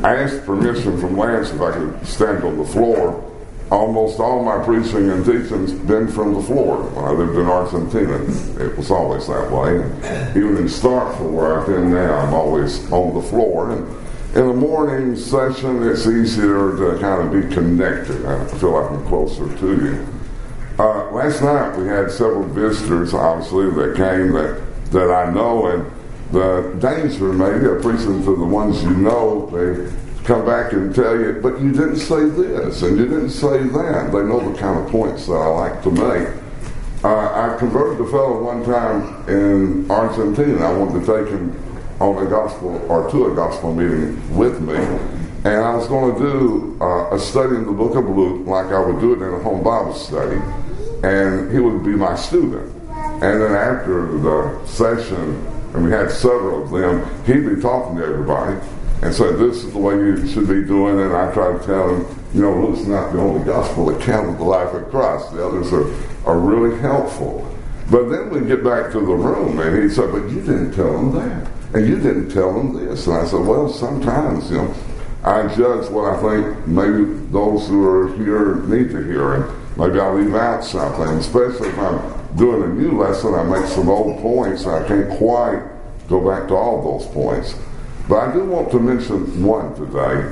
I asked permission from Lance if I could stand on the floor. Almost all my preaching and teaching's been from the floor. When I lived in Argentina, it was always that way. And even in Starkville, where I've been now, I'm always on the floor. And in the morning session, it's easier to kind of be connected. I feel like I'm closer to you. Last night, we had several visitors, obviously, that came that I know. And the danger, maybe, of preaching to the ones you know, they come back and tell you, but you didn't say this, and you didn't say that. They know the kind of points that I like to make. I converted a fellow one time in Argentina. I wanted to take him on a gospel, or to a gospel meeting with me, and I was going to do a study in the book of Luke, like I would do it in a home Bible study, and he would be my student. And then after the session, and we had several of them, he'd be talking to everybody, and said, this is the way you should be doing it. And I try to tell him, Luke's not the only gospel account of the life of Christ. The others are really helpful. But then we get back to the room, and he said, but you didn't tell him that. And you didn't tell him this. And I said, well, sometimes, I judge what I think maybe those who are here need to hear. And maybe I leave out something. Especially if I'm doing a new lesson, I make some old points, and I can't quite go back to all those points. But I do want to mention one today.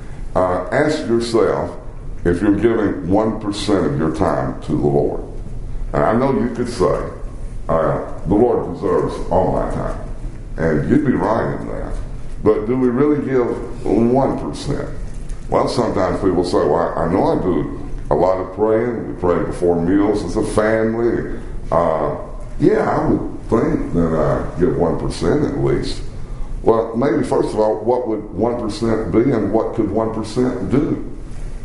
Ask yourself if you're giving 1% of your time to the Lord. And I know you could say, the Lord deserves all my time. And you'd be right in that. But do we really give 1%? Well, sometimes people say, well, I know I do a lot of praying. We pray before meals as a family. Yeah, I would think that I give 1% at least. Well, maybe first of all, what would 1% be, and what could 1% do?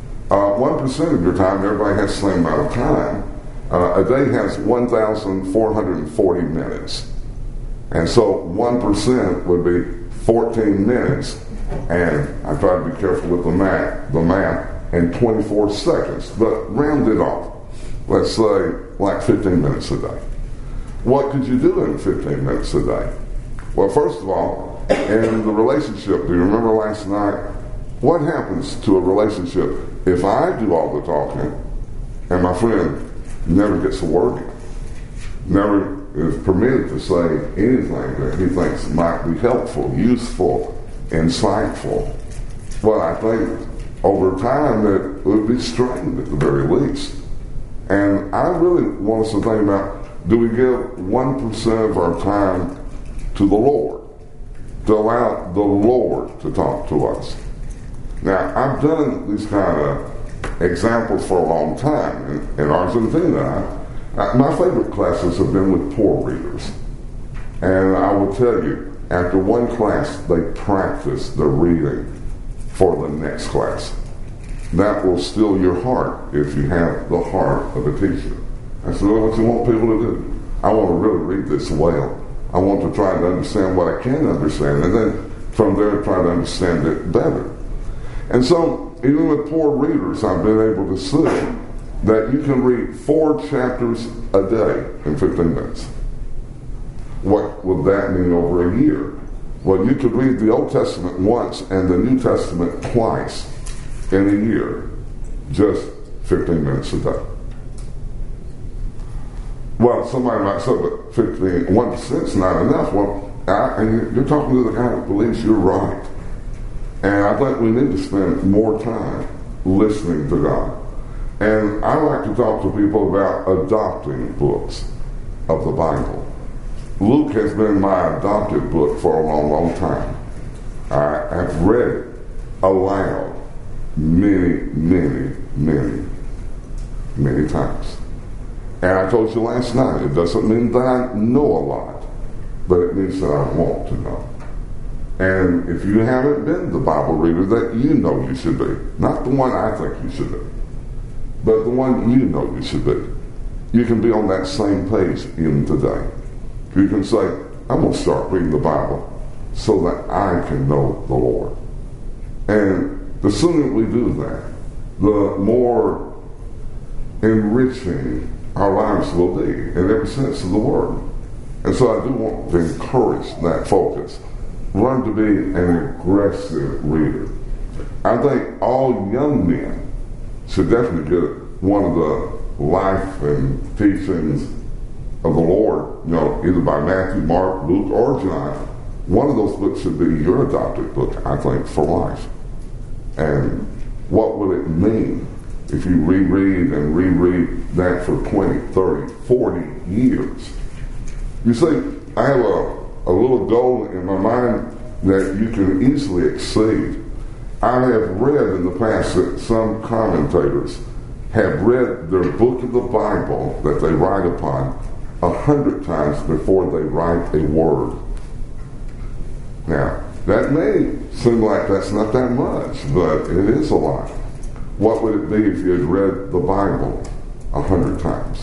1% of your time, everybody has the same amount of time. A day has 1,440 minutes. And so 1% would be 14 minutes, and I try to be careful with the math, and 24 seconds. But round it off. Let's say like 15 minutes a day. What could you do in 15 minutes a day? Well, first of all, in the relationship, do you remember last night? What happens to a relationship if I do all the talking and my friend never gets a word in? Never is permitted to say anything that he thinks might be helpful, useful, insightful. Well, I think over time it would be strained at the very least. And I really want us to think about, do we give 1% of our time to the Lord, to allow the Lord to talk to us? Now, I've done these kind of examples for a long time. In Argentina, my favorite classes have been with poor readers. And I will tell you, after one class, they practice the reading for the next class. That will still your heart if you have the heart of a teacher. That's what you want people to do. I want to really read this well. I want to try to understand what I can understand, and then from there try to understand it better. And so, even with poor readers, I've been able to see that you can read 4 chapters a day in 15 minutes. What would that mean over a year? Well, you could read the Old Testament once and the New Testament twice in a year, just 15 minutes a day. Well, somebody might say, but 1% is not enough. Well, and you're talking to the guy that believes you're right. And I think we need to spend more time listening to God. And I like to talk to people about adopting books of the Bible. Luke has been my adopted book for a long, long time. I have read it aloud many, many, many, many times. And I told you last night, it doesn't mean that I know a lot, but it means that I want to know. And if you haven't been the Bible reader that you know you should be, not the one I think you should be, but the one you know you should be, you can be on that same page even today. You can say, I'm going to start reading the Bible so that I can know the Lord. And the sooner we do that, the more enriching our lives will be in every sense of the word. And so I do want to encourage that focus. Learn to be an aggressive reader. I think all young men should definitely get one of the life and teachings of the Lord, either by Matthew, Mark, Luke, or John. One of those books should be your adopted book, I think, for life. And what would it mean if you reread and reread that for 20, 30, 40 years? You see, I have a little goal in my mind that you can easily exceed. I have read in the past that some commentators have read their book of the Bible that they write upon 100 times before they write a word. Now, that may seem like that's not that much, but it is a lot. What would it be if you had read the Bible 100 times?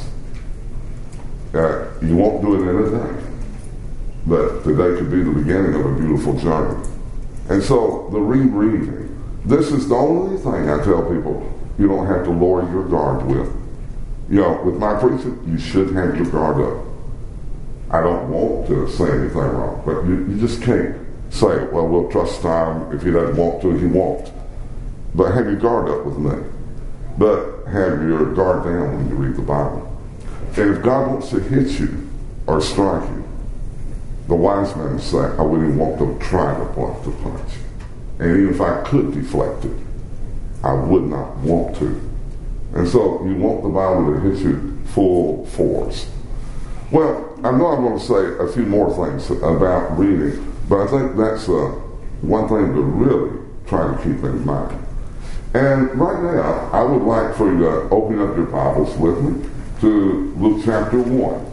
You won't do it in a day, but today could be the beginning of a beautiful journey. And so the rereading, this is the only thing I tell people you don't have to lower your guard with. With my preaching, you should have your guard up. I don't want to say anything wrong, but you just can't say, well, we'll trust Tom. If he doesn't want to, he won't. But have your guard up with me. But have your guard down when you read the Bible. And if God wants to hit you or strike you, the wise men say, I wouldn't even want to try to block the punch. And even if I could deflect it, I would not want to. And so you want the Bible to hit you full force. Well, I know I'm going to say a few more things about reading, but I think that's one thing to really try to keep in mind. And right now, I would like for you to open up your Bibles with me to Luke chapter 1.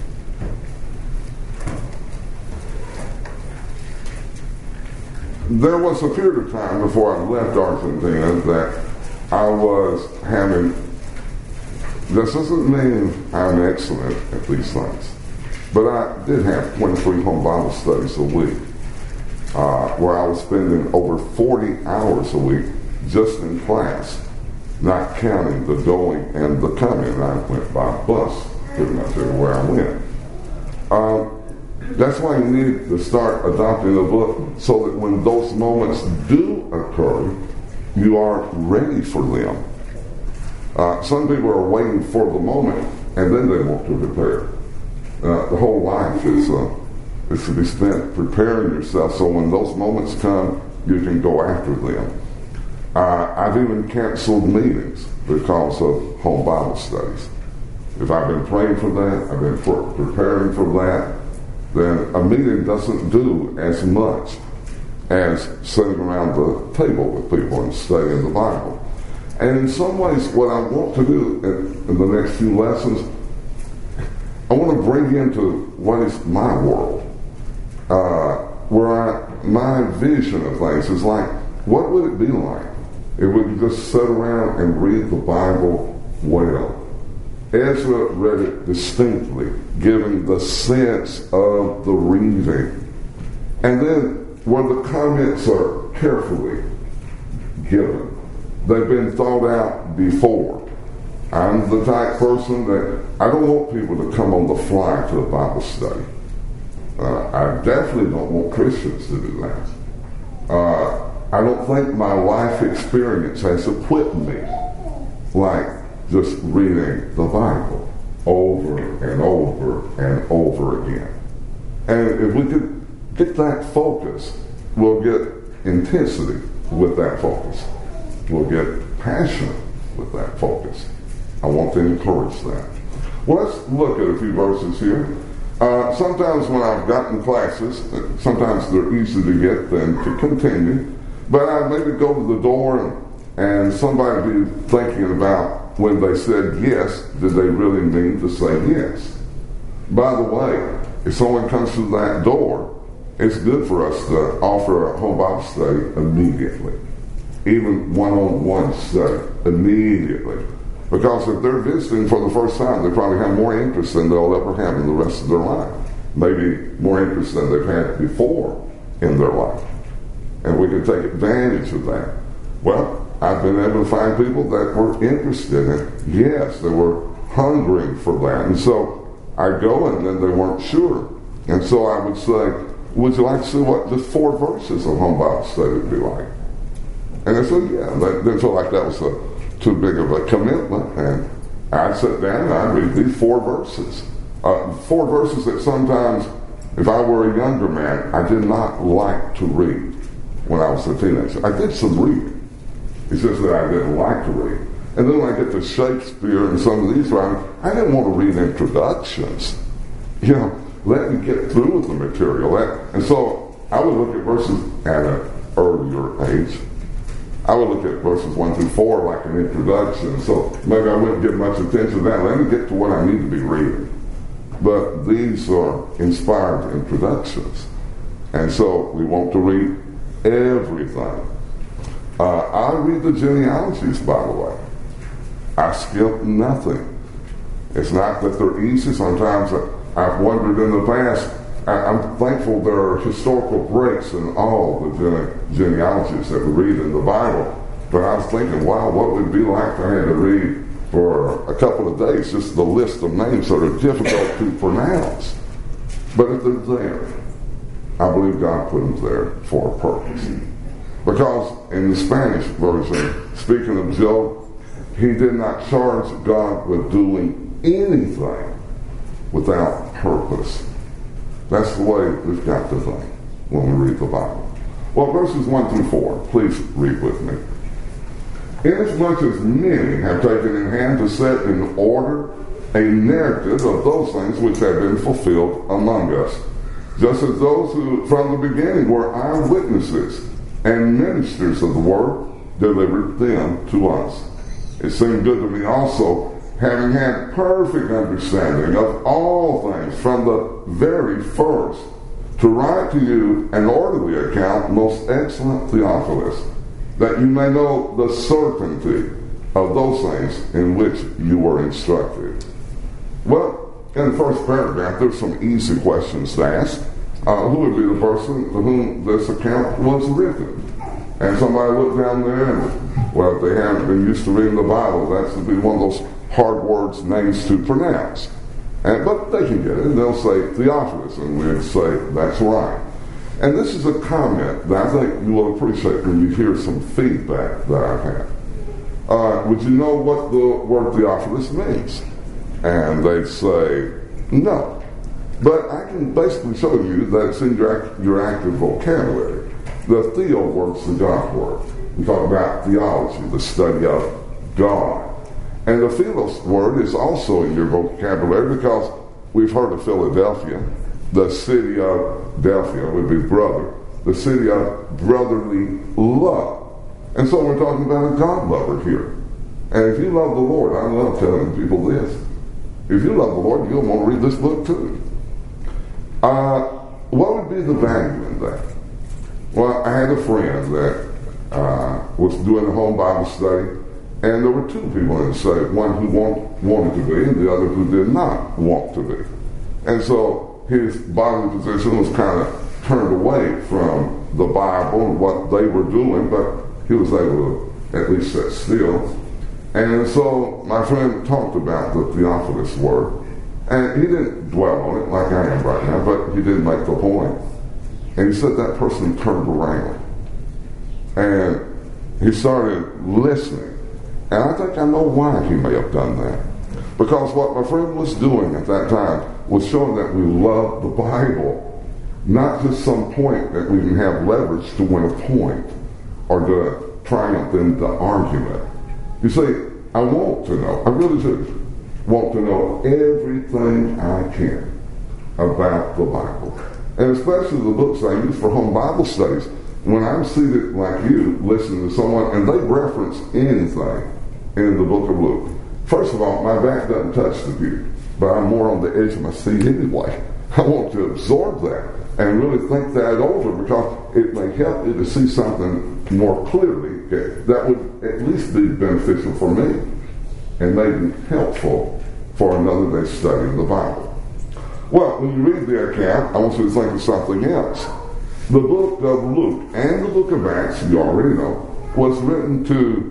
There was a period of time before I left Argentina that I was having, this doesn't mean I'm excellent at these things, but I did have 23 home Bible studies a week, where I was spending over 40 hours a week just in class, not counting the going and the coming. I went by bus pretty much everywhere I went. That's why you need to start adopting a book so that when those moments do occur, you are ready for them. Some people are waiting for the moment and then they want to prepare. The whole life is to be spent preparing yourself so when those moments come, you can go after them. I've even canceled meetings because of home Bible studies. If I've been praying for that, I've been preparing for that, then a meeting doesn't do as much as sitting around the table with people and studying the Bible. And in some ways, what I want to do in the next few lessons, I want to bring into what is my world, my vision of things is like, what would it be like if we could just sit around and read the Bible well? Ezra read it distinctly, giving the sense of the reading. And then where the comments are carefully given, they've been thought out before. I'm the type person that I don't want people to come on the fly to a Bible study. I definitely don't want Christians to do that. I don't think my life experience has equipped me like just reading the Bible over and over and over again. And if we could get that focus, we'll get intensity with that focus. We'll get passion with that focus. I want to encourage that. Well, let's look at a few verses here. Sometimes when I've gotten classes, sometimes they're easy to get than to continue, but I maybe go to the door and somebody be thinking about when they said yes, did they really mean to say yes? By the way, if someone comes through that door, it's good for us to offer a home Bible study immediately. Even one-on-one study immediately. Because if they're visiting for the first time, they probably have more interest than they'll ever have in the rest of their life. Maybe more interest than they've had before in their life. And we can take advantage of that. Well, I've been able to find people that were interested in it. Yes, they were hungering for that. And so I go and then they weren't sure. And so I would say, would you like to see what just 4 verses of home Bible study would be like? And I said, yeah. They didn't feel like that was too big of a commitment. And I'd sit down and I'd read these 4 verses. 4 verses that sometimes, if I were a younger man, I did not like to read when I was a teenager. I did some reading. It's just that I didn't like to read. And then when I get to Shakespeare and some of these writers, I didn't want to read introductions. You know, let me get through with the material. And so I would look at verses at an earlier age. I would look at verses 1 through 4 like an introduction. So maybe I wouldn't give much attention to that. Let me get to what I need to be reading. But these are inspired introductions. And so we want to read everything. I read the genealogies, by the way. I skip nothing. It's not that they're easy. Sometimes I've wondered in the past, I'm thankful there are historical breaks in all the genealogies that we read in the Bible. But I was thinking, wow, what would it be like if I had to read for a couple of days just the list of names that are difficult to pronounce? But if they're there, I believe God put them there for a purpose. Because in the Spanish version, speaking of Job, he did not charge God with doing anything without purpose. That's the way we've got to think when we read the Bible. Well, verses 1 through 4, please read with me. Inasmuch as many have taken in hand to set in order a narrative of those things which have been fulfilled among us, just as those who from the beginning were eyewitnesses and ministers of the word delivered them to us. It seemed good to me also, having had perfect understanding of all things from the very first, to write to you an orderly account, most excellent Theophilus, that you may know the certainty of those things in which you were instructed. Well, in the first paragraph, there's some easy questions to ask. Who would be the person to whom this account was written? And somebody looked down there and, well, if they haven't been used to reading the Bible, that's to be one of those hard words, names to pronounce. But they can get it, and they'll say Theophilus, and we'd say, that's right. And this is a comment that I think you will appreciate when you hear some feedback that I've had. Would you know what the word Theophilus means? And they'd say, no. But I can basically show you that it's in your active vocabulary. The theo word's the God word. We talk about theology, the study of God. And the philos word is also in your vocabulary because we've heard of Philadelphia. The city of Delphia would be brother. The city of brotherly love. And so we're talking about a God lover here. And if you love the Lord, I love telling people this. If you love the Lord, you'll want to read this book too. What would be the value in that? Well, I had a friend that was doing a home Bible study, and there were 2 people in the study, one who wanted to be and the other who did not want to be. And so his bodily position was kind of turned away from the Bible and what they were doing, but he was able to at least sit still. And so my friend talked about the Theophilus word. And he didn't dwell on it like I am right now, but he did make the point. And he said that person turned around. And he started listening. And I think I know why he may have done that. Because what my friend was doing at that time was showing that we love the Bible. Not just some point that we can have leverage to win a point or to triumph in the argument. You see, I want to know, I really do, want to know everything I can about the Bible. And especially the books I use for home Bible studies. When I'm seated like you, listening to someone, and they reference anything in the book of Luke. First of all, my back doesn't touch the pew, but I'm more on the edge of my seat anyway. I want to absorb that and really think that over because it may help you to see something more clearly that would at least be beneficial for me and maybe helpful for another day's study of the Bible. Well, when you read the account, I want you to think of something else. The book of Luke and the book of Acts, you already know, was written to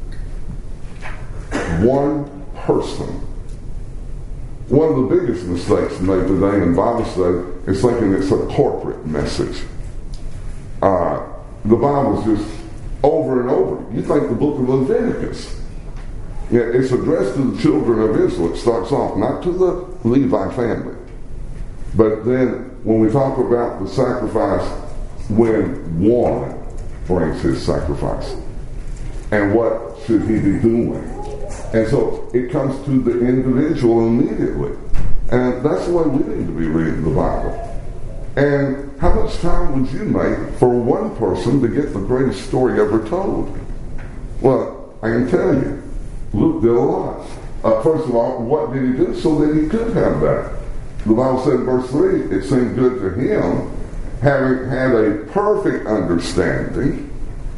one person. One of the biggest mistakes made today in Bible study is thinking it's a corporate message. The Bible is just over and over. You think the book of Leviticus. Yeah, it's addressed to the children of Israel. It starts off, not to the Levi family. But then when we talk about the sacrifice, when one brings his sacrifice, and what should he be doing? And so it comes to the individual immediately. And that's the way we need to be reading the Bible. And how much time would you make for one person to get the greatest story ever told? Well, I can tell you, Luke did a lot. First of all, what did he do so that he could have that? The Bible said in verse 3, it seemed good to him, having had a perfect understanding.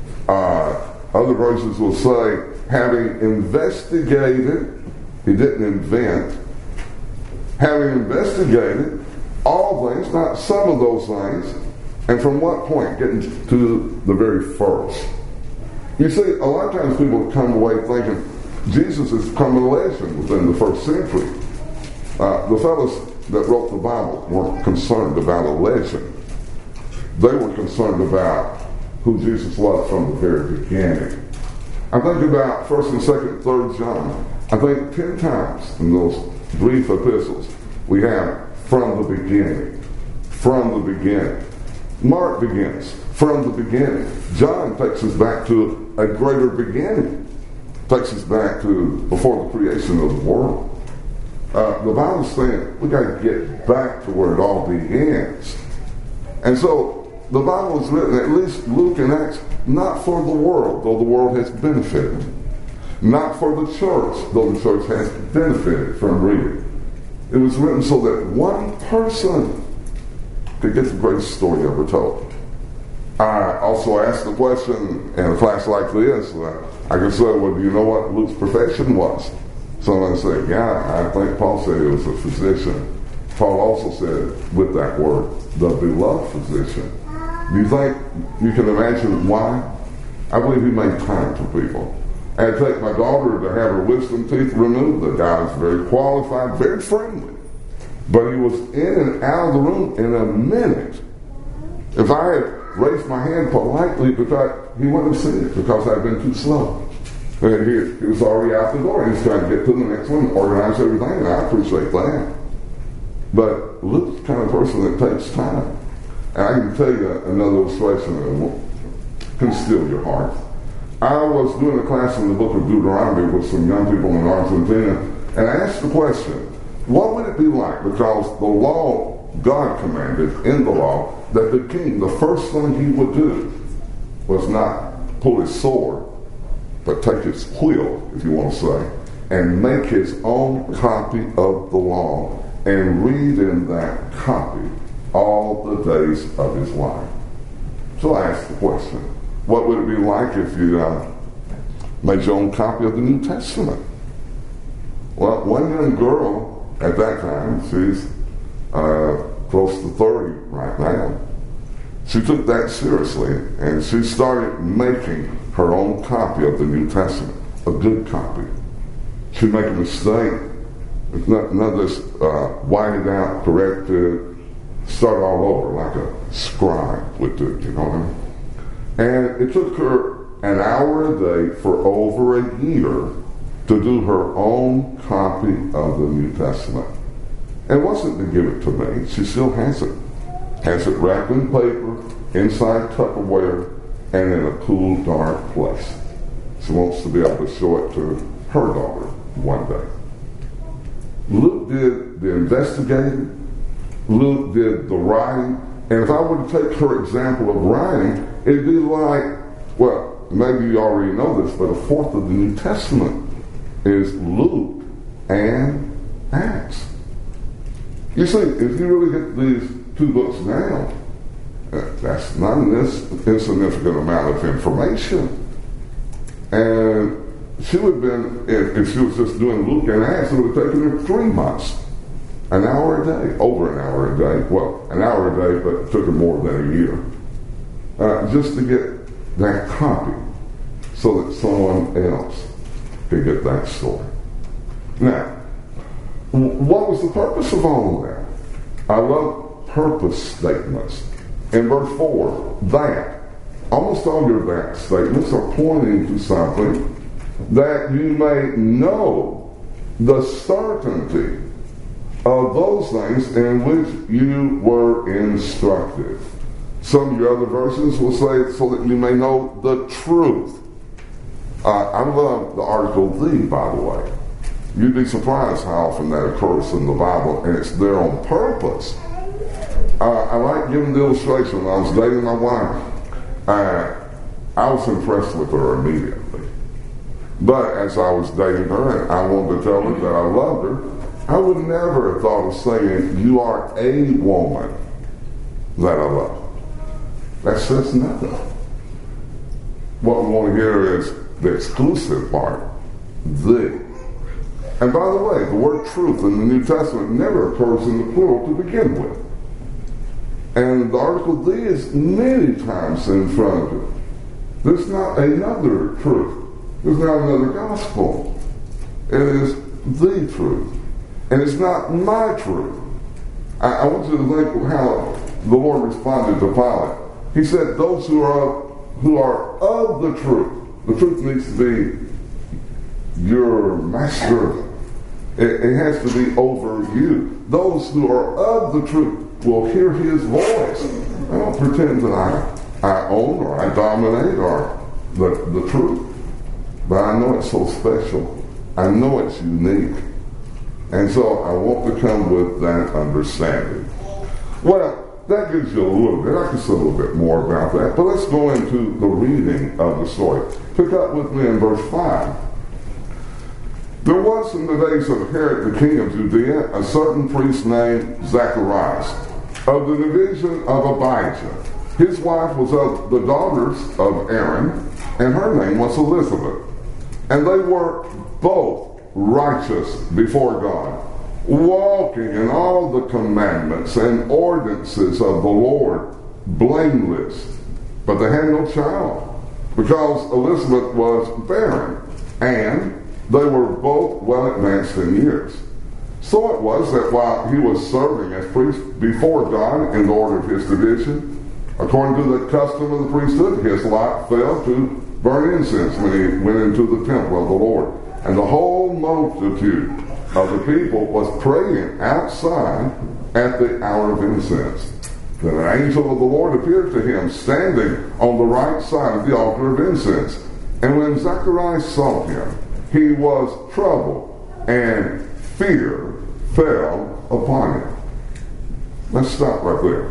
Other verses will say, having investigated, he didn't invent, having investigated all things, not some of those things, and from what point? Getting to the very first. You see, a lot of times people come away thinking Jesus has become a legend within the first century. The fellows that wrote the Bible weren't concerned about a legend. They were concerned about who Jesus was from the very beginning. I think about 1st and 2nd, 3rd John. I think 10 times in those brief epistles we have from the beginning. From the beginning. Mark begins from the beginning. John takes us back to a greater beginning. Takes us back to before the creation of the world. The Bible's saying we got to get back to where it all begins. And so the Bible is written, at least Luke and Acts, not for the world, though the world has benefited. Not for the church, though the church has benefited from reading. It was written so that one person could get the greatest story ever told. I also asked the question in a class like this, I could say, well, do you know what Luke's profession was? Someone said, yeah, I think Paul said he was a physician. Paul also said, with that word, the beloved physician. Do you think you can imagine why? I believe he made time for people. I had to take my daughter to have her wisdom teeth removed. The guy was very qualified, very friendly. But he was in and out of the room in a minute. If I had raised my hand politely, because he wouldn't have seen it because I'd been too slow. And he was already out the door. He was trying to get to the next one, organize everything, and I appreciate that. But Luke's the kind of person that takes time. And I can tell you another illustration that can steal your heart. I was doing a class in the book of Deuteronomy with some young people in Argentina, and I asked the question, what would it be like? Because the law, God commanded in the law, that the king, the first thing he would do was not pull his sword, but take his quill, if you want to say, and make his own copy of the law and read in that copy all the days of his life. So I asked the question, what would it be like if you made your own copy of the New Testament? Well, one young girl at that time, she's close to 30 right now, she took that seriously and she started making her own copy of the New Testament, a good copy. She'd make a mistake, none of this whited out, corrected, start all over like a scribe would do, you know what I mean? And it took her an hour a day for over a year to do her own copy of the New Testament. It wasn't to give it to me. She still has it. Has it wrapped in paper, inside Tupperware, and in a cool, dark place. She wants to be able to show it to her daughter one day. Luke did the investigating. Luke did the writing. And if I were to take her example of writing, it'd be like, well, maybe you already know this, but a fourth of the New Testament is Luke and Acts. You see, if you really get these two books down, that's not an insignificant amount of information. And she would have been, if she was just doing Luke and Acts, it would have taken her 3 months. An hour a day, over an hour a day. Well, an hour a day, but it took her more than a year. Just to get that copy so that someone else could get that story. Now, what was the purpose of all of that? I love purpose statements. In verse 4, that. almost all your that statements are pointing to something that you may know the certainty of those things in which you were instructed. Some of your other versions will say, so that you may know the truth. I love the article "the," by the way. You'd be surprised how often that occurs in the Bible, and it's there on purpose. I like giving the illustration. When I was dating my wife, I was impressed with her immediately. But as I was dating her and I wanted to tell her that I loved her, I would never have thought of saying, "You are a woman that I love." That says nothing. What we want to hear is the exclusive part, "the." And by the way, the word truth in the New Testament never occurs in the plural to begin with. And the article "the" is many times in front of it. There's not another truth. There's not another gospel. It is the truth. And it's not my truth. I want you to think how the Lord responded to Pilate. He said, those who are of the truth needs to be your master. It has to be over you. Those who are of the truth will hear his voice. I don't pretend that I own or I dominate or the truth. But I know it's so special. I know it's unique. And so I want to come with that understanding. Well, that gives you a little bit. I can say a little bit more about that. But let's go into the reading of the story. Pick up with me in verse 5. There was in the days of Herod the king of Judea a certain priest named Zacharias of the division of Abijah. His wife was of the daughters of Aaron, and her name was Elizabeth. And they were both righteous before God, walking in all the commandments and ordinances of the Lord, blameless. But they had no child, because Elizabeth was barren, and they were both well advanced in years. So it was that while he was serving as priest before God in the order of his division, according to the custom of the priesthood, his lot fell to burn incense when he went into the temple of the Lord. And the whole multitude of the people was praying outside at the hour of incense. Then an angel of the Lord appeared to him, standing on the right side of the altar of incense. And when Zacharias saw him, he was troubled, and fear fell upon him. Let's stop right there.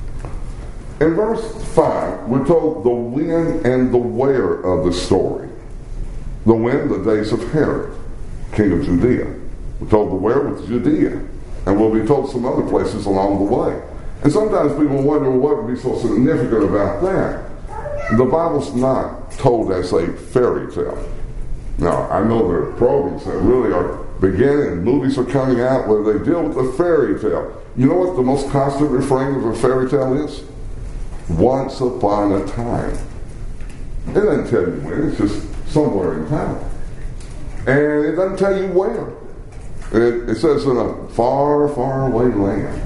In verse 5, we're told the when and the where of the story. The when, the days of Herod, king of Judea. We're told the where with Judea. And we'll be told some other places along the way. And sometimes people wonder, what would be so significant about that? The Bible's not told as a fairy tale. Now, I know there are programs that really are beginning, movies are coming out where they deal with the fairy tale. You know what the most constant refrain of a fairy tale is? Once upon a time. It doesn't tell you when, it's just somewhere in time. And it doesn't tell you where. It says in a far, far away land.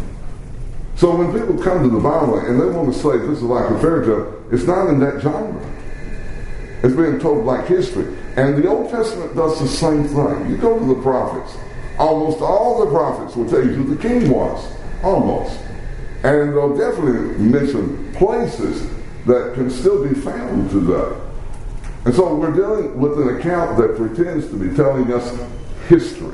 So when people come to the Bible and they want to say this is like a fairy tale, it's not in that genre. It's being told like history. And the Old Testament does the same thing. You go to the prophets. Almost all the prophets will tell you who the king was. Almost. And they'll definitely mention places that can still be found today. And so we're dealing with an account that pretends to be telling us history.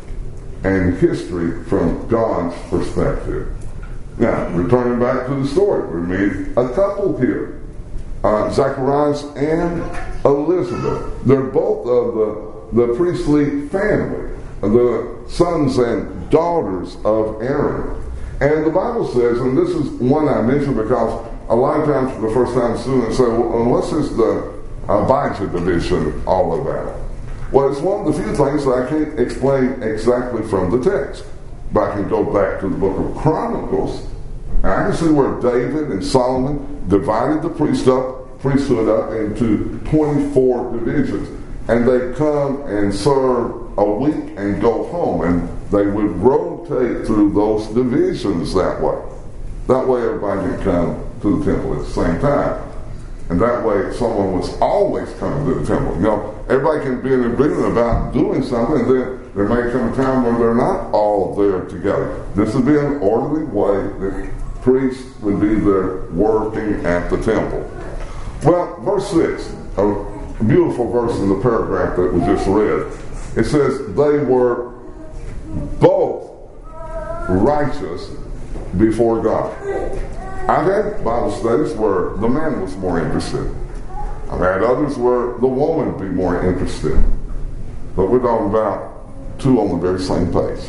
And history from God's perspective. Now, returning back to the story, we meet a couple here. Zacharias and Elizabeth. They're both of the priestly family, the sons and daughters of Aaron. And the Bible says, and this is one I mentioned because a lot of times for the first time students say, well, what's this the Abijah division all about? Well, it's one of the few things that I can't explain exactly from the text. But I can go back to the book of Chronicles, and I can see where David and Solomon divided the priesthood up into 24 divisions. And they come and serve a week and go home. And they would rotate through those divisions that way. That way everybody can come to the temple at the same time. And that way, someone was always coming to the temple. You know, everybody can be in agreement about doing something, and then there may come a time when they're not all there together. This would be an orderly way that priests would be there working at the temple. Well, verse 6, a beautiful verse in the paragraph that we just read. It says, they were both righteous before God. I've had Bible studies where the man was more interested. I've had others where the woman would be more interested. But we're talking about two on the very same page.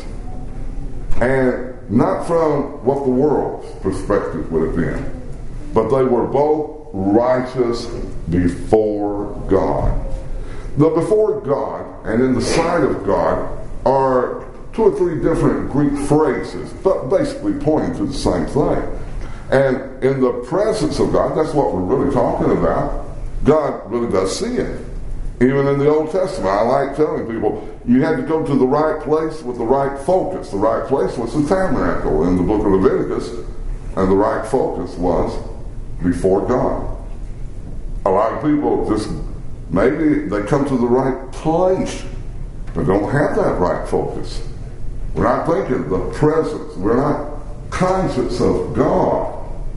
And not from what the world's perspective would have been, but they were both righteous before God. The before God and in the sight of God are two or three different Greek phrases, but basically pointing to the same thing. And in the presence of God, that's what we're really talking about. God really does see it. Even in the Old Testament, I like telling people, you had to go to the right place with the right focus. The right place was the tabernacle in the book of Leviticus, and the right focus was before God. A lot of people just, maybe they come to the right place, but don't have that right focus. We're not thinking of the presence. We're not conscious of God.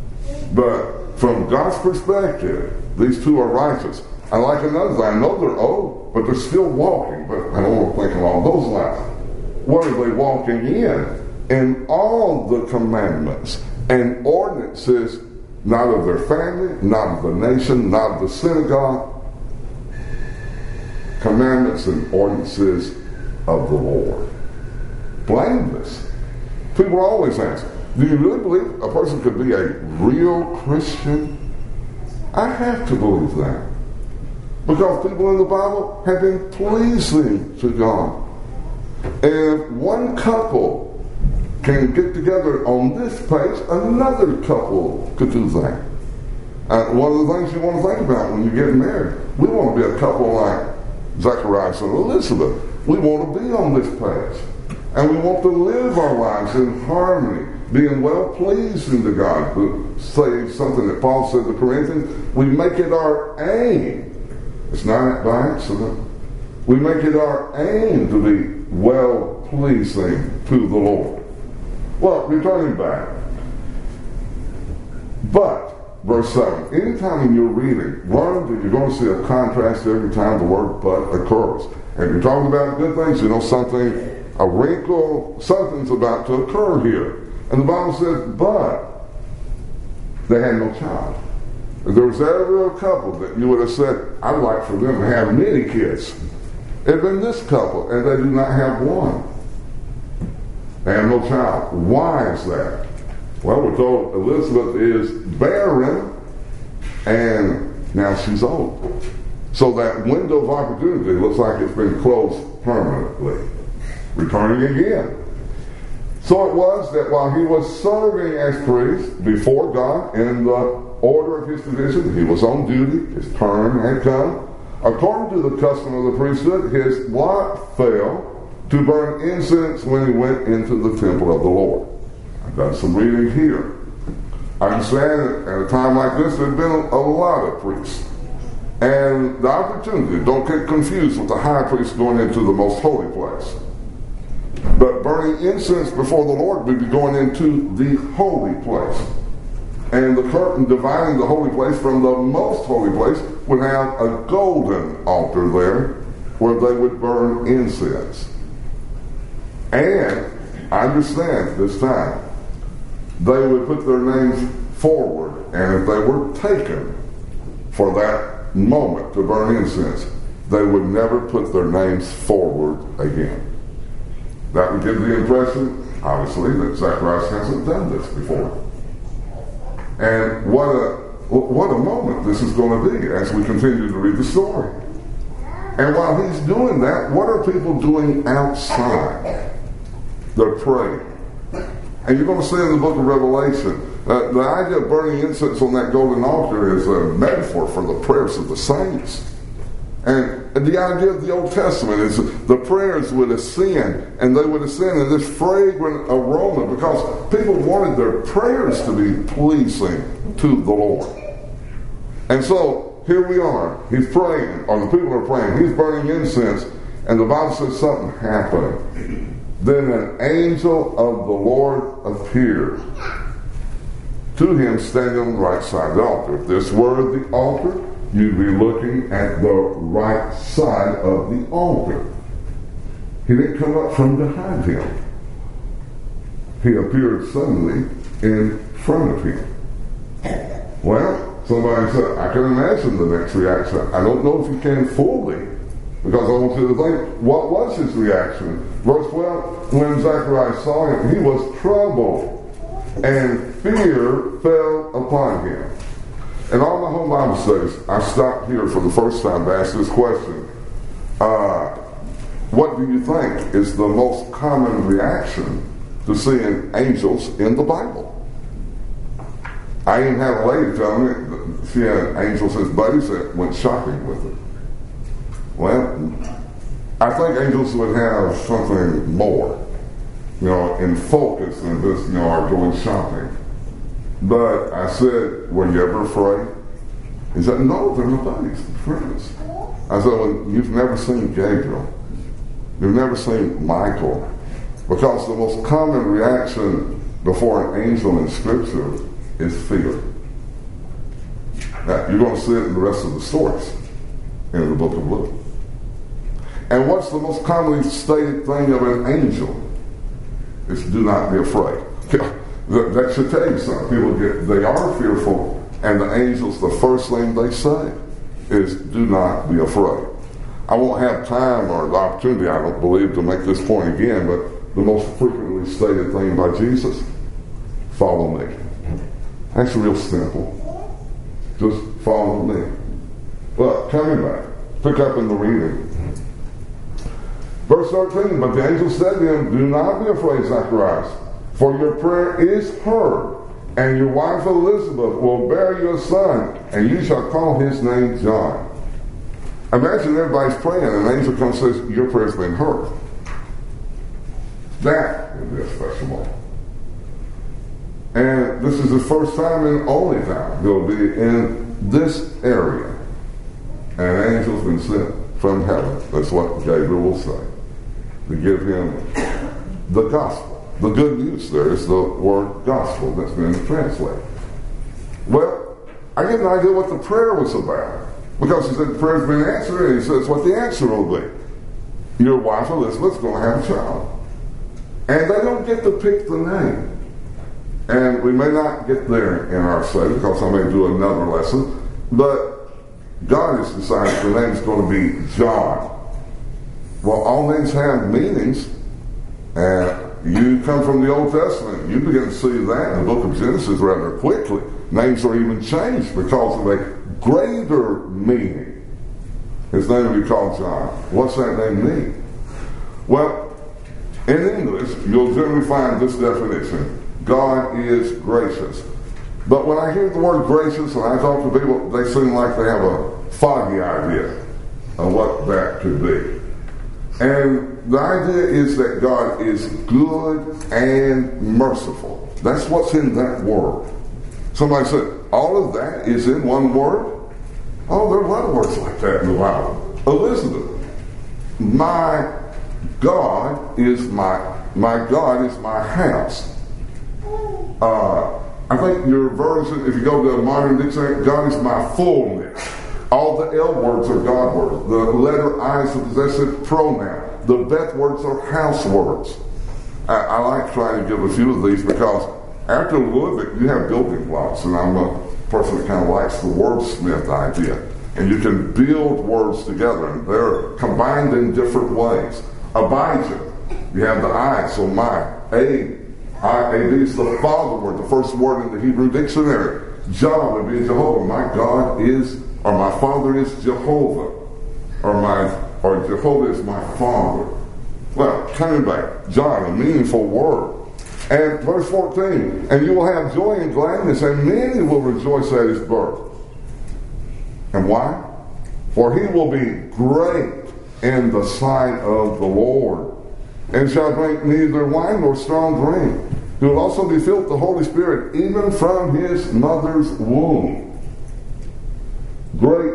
But from God's perspective, these two are righteous. I like another thing. I know they're old, but they're still walking. But I don't want to think along those lines. What are they walking in? In all the commandments and ordinances, not of their family, not of the nation, not of the synagogue. Commandments and ordinances of the Lord. Blameless. People always ask, do you really believe a person could be a real Christian? I have to believe that. Because people in the Bible have been pleasing to God. And if one couple can get together on this page, another couple could do that. One of the things you want to think about when you get married, we want to be a couple like Zacharias and Elizabeth. We want to be on this page. And we want to live our lives in harmony, being well-pleasing to God. To say something that Paul said to the Corinthians, we make it our aim. It's not by accident. We make it our aim to be well-pleasing to the Lord. Well, returning back. But, verse 7, anytime in your reading, learn that you're going to see a contrast every time the word but occurs. And you're talking about good things, you know something, a wrinkle, something's about to occur here. And the Bible says, but they had no child. If there was ever a couple that you would have said, I'd like for them to have many kids, it had been this couple, and they do not have one. They have no child. Why is that? Well, we're told Elizabeth is barren, and now she's old. So that window of opportunity looks like it's been closed permanently. Returning again. So it was that while he was serving as priest before God in the order of his division, he was on duty, his turn had come. According to the custom of the priesthood, his lot fell to burn incense when he went into the temple of the Lord. I've done some reading here. I understand that at a time like this, there have been a lot of priests. And the opportunity, don't get confused with the high priest going into the most holy place. But burning incense before the Lord would be going into the holy place. And the curtain dividing the holy place from the most holy place would have a golden altar there where they would burn incense. And, I understand this time, they would put their names forward, and if they were taken for that moment to burn incense, they would never put their names forward again. That would give the impression, obviously, that Zacharias hasn't done this before. And what a moment this is going to be as we continue to read the story. And while he's doing that, what are people doing outside? They're praying. And you're going to see in the book of Revelation, the idea of burning incense on that golden altar is a metaphor for the prayers of the saints. And the idea of the Old Testament is the prayers would ascend, and they would ascend in this fragrant aroma because people wanted their prayers to be pleasing to the Lord. And so here we are. He's praying, or the people are praying. He's burning incense, and the Bible says something happened. Then an angel of the Lord appeared to him, standing on the right side of the altar. If this were the altar, you'd be looking at the right side of the altar. He didn't come up from behind him. He appeared suddenly in front of him. Well, somebody said, I can imagine the next reaction. I don't know if you can fully, because I want you to think, what was his reaction? Verse 12, when Zacharias saw him, he was troubled, and fear fell upon him. In all my home Bible studies, I stopped here for the first time to ask this question. What do you think is the most common reaction to seeing angels in the Bible? I even had a lady tell me that she had angels as buddies that went shopping with her. Well, I think angels would have something more, in focus than just, are going shopping. But I said, were you ever afraid? He said, no, they're my buddies, friends. I said, well, you've never seen Gabriel. You've never seen Michael. Because the most common reaction before an angel in Scripture is fear. Now, you're going to see it in the rest of the stories in the book of Luke. And what's the most commonly stated thing of an angel? It's do not be afraid. That should tell you something. People they are fearful, and the angels, the first thing they say is do not be afraid. I won't have time or the opportunity, I don't believe, to make this point again, but the most frequently stated thing by Jesus, follow me. That's real simple. Just follow me. Well, coming back, pick up in the reading. Verse 13, but the angel said to him, do not be afraid, Zacharias, for your prayer is heard, and your wife Elizabeth will bear you a son, and you shall call his name John. Imagine everybody's praying, and an angel comes and says, your prayer's been heard. That would be a special moment. And this is the first time and only time they'll be in this area. And an angel's been sent from heaven. That's what Gabriel will say. To give him the gospel. The good news there is the word gospel that's been translated. Well, I get an idea what the prayer was about. Because he said the prayer's been answered, and he says what the answer will be. Your wife Elizabeth's going to have a child. And they don't get to pick the name. And we may not get there in our study because I may do another lesson. But God has decided the name is going to be John. Well, all names have meanings. And you come from the Old Testament, you begin to see that in the book of Genesis rather quickly. Names are even changed because of a greater meaning. His name will be called John. What's that name mean? Well, in English, you'll generally find this definition. God is gracious. But when I hear the word gracious and I talk to people, they seem like they have a foggy idea of what that could be. And the idea is that God is good and merciful. That's what's in that word. Somebody said, all of that is in one word? Oh, there are a lot of words like that in the Bible. Elizabeth, my God is my God is my house. I think your version, if you go to a modern dictionary, God is my fullness. All the L words are God words. The letter I is a possessive pronoun. The Beth words are house words. I like trying to give a few of these because after a little bit, you have building blocks, and I'm a person that kind of likes the wordsmith idea. And you can build words together, and they're combined in different ways. Abijah, you have the I, so my. A-D is the father word, the first word in the Hebrew dictionary. Jah would be Jehovah. My God is, or my father is Jehovah. Or Jehovah is my father. Well, coming back, John, a meaningful word. And verse 14, and you will have joy and gladness, and many will rejoice at his birth. And why? For he will be great in the sight of the Lord, and shall drink neither wine nor strong drink. He will also be filled with the Holy Spirit, even from his mother's womb. Great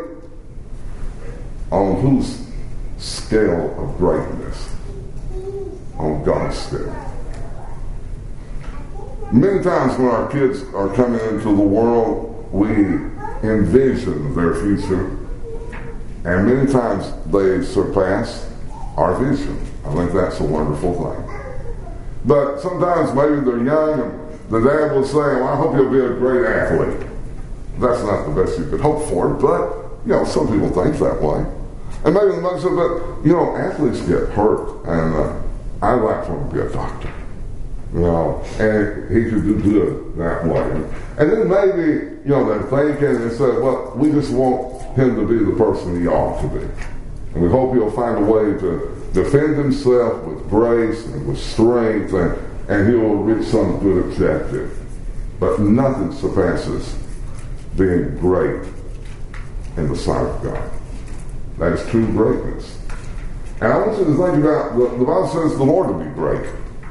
on whose scale of greatness? On God's scale. Many times when our kids are coming into the world, we envision their future, and many times they surpass our vision. I think that's a wonderful thing. But sometimes maybe they're young and the dad will say, well, I hope you'll be a great athlete. That's not the best you could hope for, but, some people think that way. And maybe the mother said, but, athletes get hurt, and I'd like for him to be a doctor. And he could do good that way. And then maybe, they're thinking and say, well, we just want him to be the person he ought to be. And we hope he'll find a way to defend himself with grace and with strength, and he will reach some good objective. But nothing surpasses being great in the sight of God. That is true greatness. And I want you to think about, the Bible says the Lord will be great.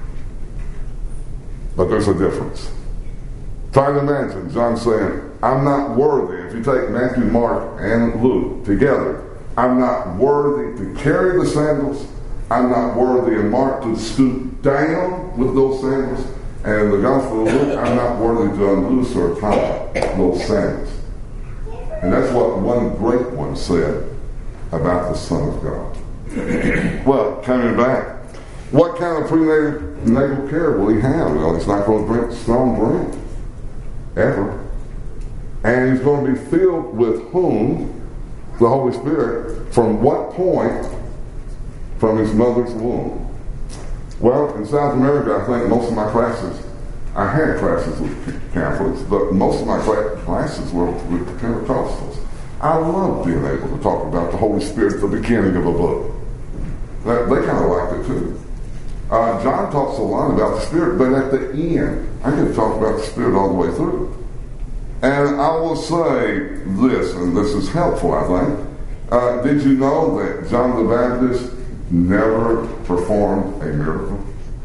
But there's a difference. Try to imagine John saying, I'm not worthy. If you take Matthew, Mark, and Luke together, I'm not worthy to carry the sandals. I'm not worthy in Mark to stoop down with those sandals. And in the Gospel of Luke, I'm not worthy to unloose or tie those sandals. And that's what one great one said about the Son of God. Well, coming back, what kind of prenatal care will he have? Well, he's not going to drink strong drink, ever. And he's going to be filled with whom? The Holy Spirit. From what point? From his mother's womb. Well, in South America, I think most of my classes, I had classes with Catholics, but most of my classes were with Pentecostals. I love being able to talk about the Holy Spirit at the beginning of a book. They kind of liked it too. John talks a lot about the Spirit, but at the end, I get to talk about the Spirit all the way through. And I will say this, and this is helpful, I think. Did you know that John the Baptist never performed a miracle?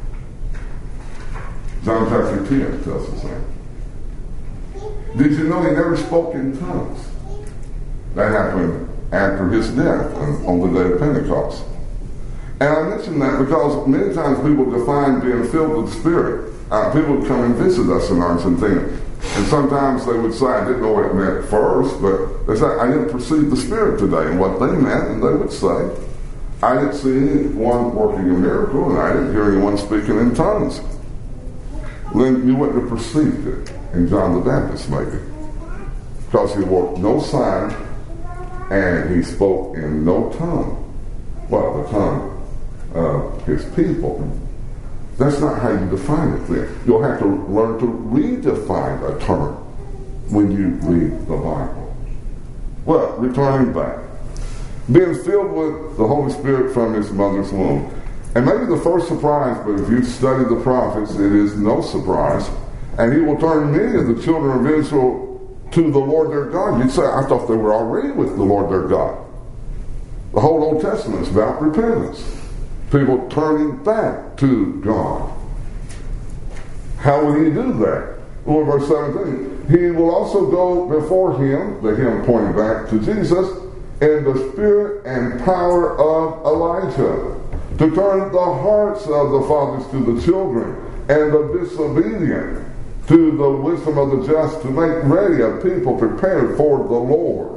John chapter 10 tells us that. Did you know he never spoke in tongues? That happened after his death on the day of Pentecost. And I mention that because many times people define being filled with the Spirit. People would come and visit us in Argentina. And sometimes they would say, I didn't know what it meant first, but they say, I didn't perceive the Spirit today. And what they meant, and they would say, I didn't see anyone working a miracle, and I didn't hear anyone speaking in tongues. Then you wouldn't have perceived it in John the Baptist, maybe. Because he worked no sign, and he spoke in no tongue. Well, the tongue of his people. That's not how you define it then. You'll have to learn to redefine a term when you read the Bible. Well, returning back. Being filled with the Holy Spirit from his mother's womb. And maybe the first surprise, but if you study the prophets, it is no surprise. And he will turn many of the children of Israel to the Lord their God. You'd say, I thought they were already with the Lord their God. The whole Old Testament is about repentance. People turning back to God. How will he do that? Well, verse 17. He will also go before him, the him pointing back to Jesus, in the spirit and power of Elijah, to turn the hearts of the fathers to the children, and the disobedient to the wisdom of the just, to make ready a people prepared for the Lord.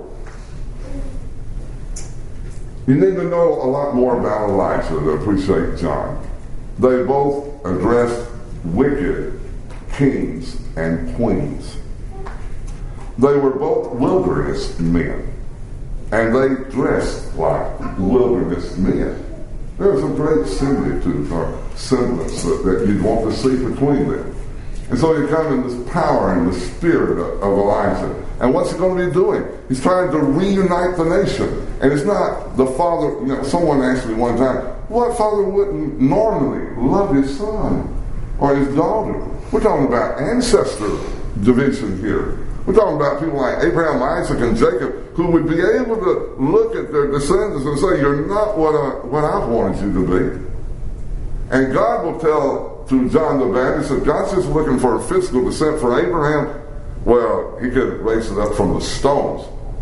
You need to know a lot more about Elijah to appreciate John. They both addressed wicked kings and queens. They were both wilderness men, and they dressed like wilderness men. There's a great similitude or semblance that you'd want to see between them. And so you come in this power and the spirit of Elijah. And what's he going to be doing? He's trying to reunite the nation. And it's not the father, someone asked me one time, what father wouldn't normally love his son or his daughter? We're talking about ancestor division here. We're talking about people like Abraham, Isaac, and Jacob who would be able to look at their descendants and say, you're not what I've wanted you to be. And God will tell through John the Baptist, if God's just looking for a physical descent for Abraham, well, he could raise it up from the stones.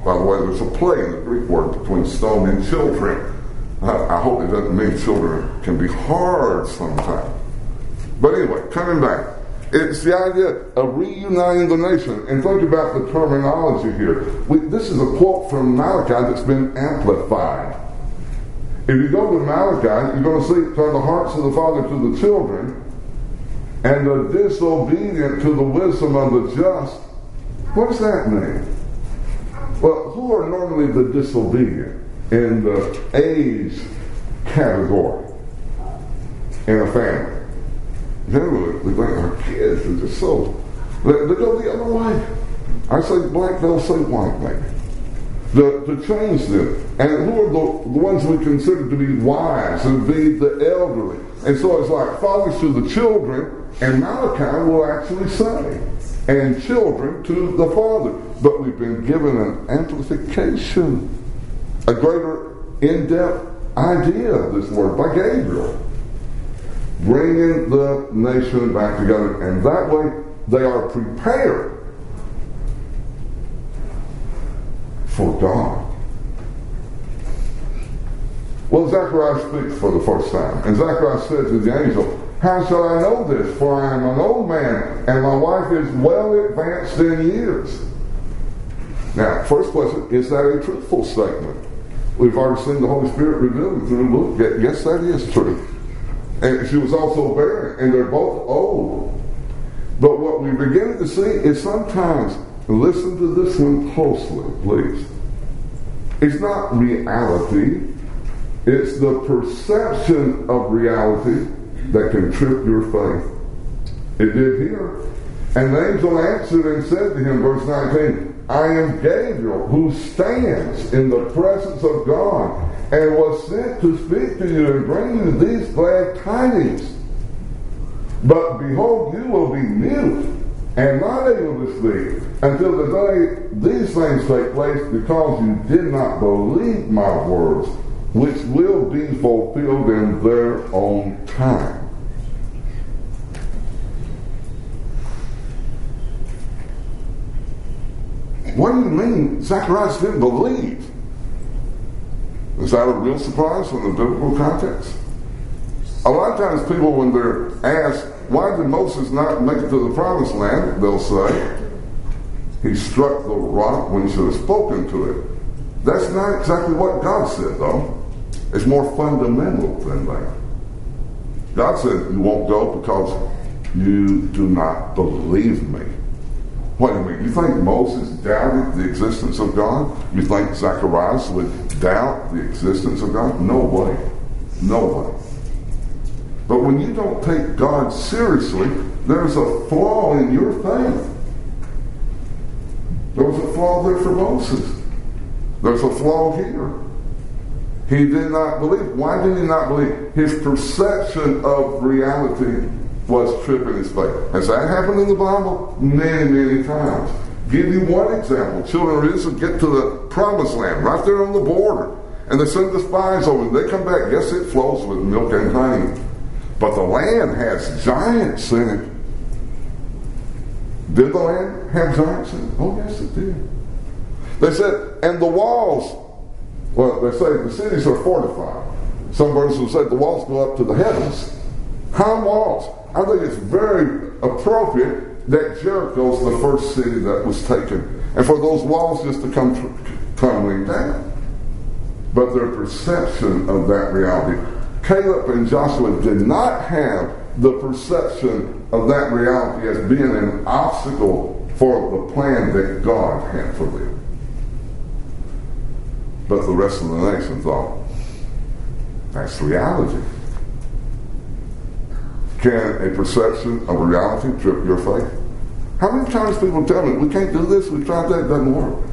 By the way, there's a play in the Greek word between stone and children. I hope it doesn't mean children can be hard sometimes. But anyway, coming back. It's the idea of reuniting the nation. And think about the terminology here. This is a quote from Malachi that's been amplified. If you go to Malachi, you're going to see, turn the hearts of the father to the children, and the disobedient to the wisdom of the just. What does that mean? Well, who are normally the disobedient in the age category in a family? Generally, we think our kids are just so... They go the other way. I say black, they'll say white, maybe. To change them. And who are the ones we consider to be wise and be the elderly? And so it's like fathers to the children, and Malachi will actually say, and children to the father. But we've been given an amplification, a greater in-depth idea of this word by Gabriel. Bringing the nation back together, and that way they are prepared for God. Well, Zechariah speaks for the first time, and Zechariah said to the angel, "How shall I know this? For I am an old man, and my wife is well advanced in years." Now, first question, is that a truthful statement? We've already seen the Holy Spirit revealing through Luke. Yes, that is true. And she was also barren, and they're both old. But what we're beginning to see is sometimes, listen to this one closely, please. It's not reality. It's the perception of reality that can trip your faith. It did here. And the angel answered and said to him, verse 19, "I am Gabriel, who stands in the presence of God, and was sent to speak to you and bring you these glad tidings. But behold, you will be mute and not able to speak until the day these things take place, because you did not believe my words, which will be fulfilled in their own time." What do you mean Zacharias didn't believe? Is that a real surprise in the biblical context? A lot of times people, when they're asked, why did Moses not make it to the promised land, they'll say, he struck the rock when he should have spoken to it. That's not exactly what God said, though. It's more fundamental than that. God said, you won't go because you do not believe me. What do you mean? You think Moses doubted the existence of God? You think Zacharias would doubt the existence of God? No way. No way. But when you don't take God seriously, there's a flaw in your faith. There was a flaw there for Moses. There's a flaw here. He did not believe. Why did he not believe? His perception of reality was tripping his faith. Has that happened in the Bible? Many, many times. Give you one example. Children of Israel get to the promised land, right there on the border, and they send the spies over, and they come back. Yes, it flows with milk and honey, but the land has giants in it. Did the land have giants in it? Oh, yes, it did. They said, and the walls, well, they say the cities are fortified. Some verses will say the walls go up to the heavens. High walls. I think it's very appropriate that Jericho's the first city that was taken, and for those walls just to come tumbling down. But their perception of that reality, Caleb and Joshua did not have the perception of that reality as being an obstacle for the plan that God had for them. But the rest of the nation thought, that's reality. Can a perception of reality trip your faith? How many times people tell me, we can't do this, we tried that, it doesn't work.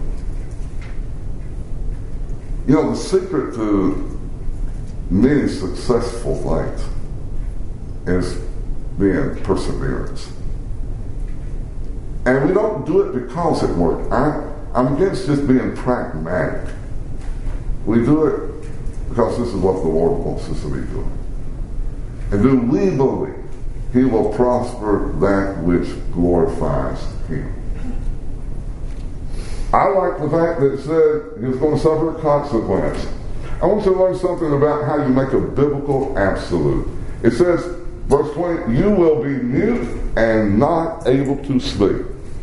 You know, the secret to many successful things is being perseverance. And we don't do it because it worked. I'm against just being pragmatic. We do it because this is what the Lord wants us to be doing. And do we believe He will prosper that which glorifies Him? I like the fact that it said he was going to suffer a consequence. I want you to learn something about how you make a biblical absolute. It says, verse 20, you will be mute and not able to speak.